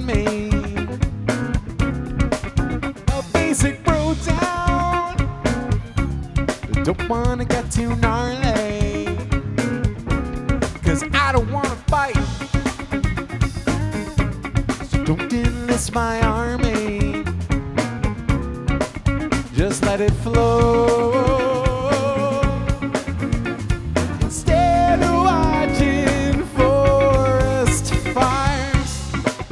on me. A basic bro down. Don't wanna get too gnarly, 'cause I don't wanna fight. So don't enlist my army. Just let it flow.